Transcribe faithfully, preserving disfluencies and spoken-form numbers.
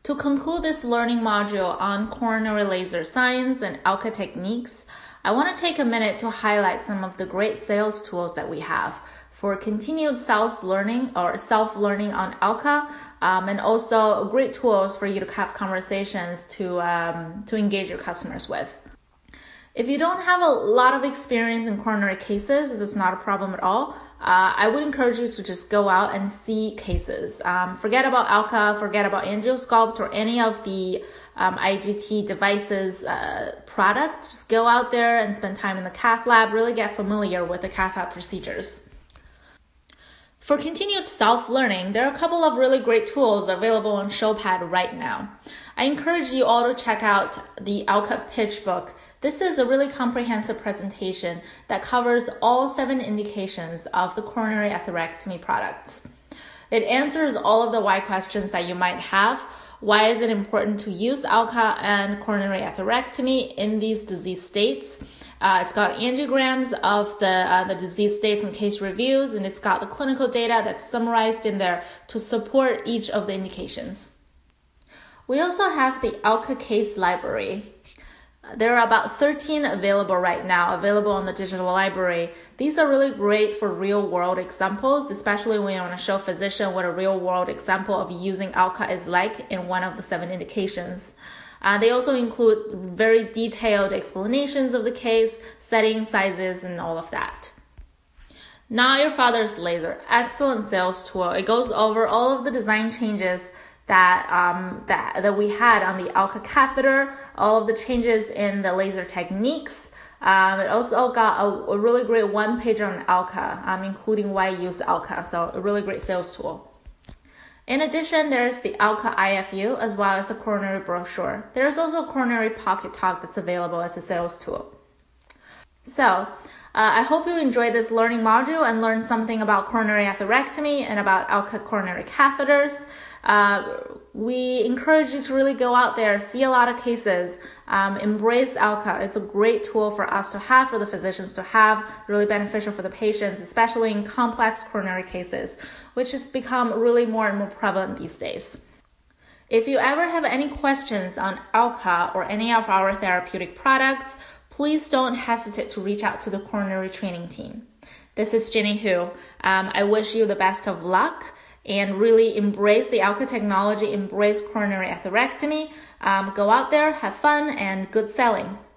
To conclude this learning module on coronary laser science and A L C A techniques, I want to take a minute to highlight some of the great sales tools that we have for continued self-learning or self-learning on A L C A, um, and also great tools for you to have conversations to, um, to engage your customers with. If you don't have a lot of experience in coronary cases, that's not a problem at all. Uh, I would encourage you to just go out and see cases. Um, forget about A L C A, forget about AngioSculpt or any of the um, I G T devices uh, products. Just go out there and spend time in the cath lab, really get familiar with the cath lab procedures. For continued self-learning, there are a couple of really great tools available on Showpad right now. I encourage you all to check out the A L C A pitch book. This is a really comprehensive presentation that covers all seven indications of the coronary atherectomy products. It answers all of the why questions that you might have. Why is it important to use A L C A and coronary atherectomy in these disease states? Uh, it's got angiograms of the uh, the disease states and case reviews, and it's got the clinical data that's summarized in there to support each of the indications. We also have the A L C A case library. There are about thirteen available right now, available on the digital library. These are really great for real-world examples, especially when you want to show a physician what a real-world example of using A L C A is like in one of the seven indications. Uh, they also include very detailed explanations of the case, setting, sizes, and all of that. Not Your Father's Laser, excellent sales tool. It goes over all of the design changes that um, that that we had on the A L C A catheter, all of the changes in the laser techniques. Um, it also got a, a really great one-pager on A L C A, um, including why use A L C A, so a really great sales tool. In addition, there's the A L C A I F U as well as a coronary brochure. There's also a coronary pocket talk that's available as a sales tool. So, uh, I hope you enjoyed this learning module and learned something about coronary atherectomy and about A L C A coronary catheters. Uh, we encourage you to really go out there, see a lot of cases, um, embrace A L C A. It's a great tool for us to have, for the physicians to have, really beneficial for the patients, especially in complex coronary cases, which has become really more and more prevalent these days. If you ever have any questions on A L C A or any of our therapeutic products, please don't hesitate to reach out to the coronary training team. This is Jenny Hu. Um, I wish you the best of luck and really embrace the A L C A technology, embrace coronary atherectomy. Um, go out there, have fun, and good selling.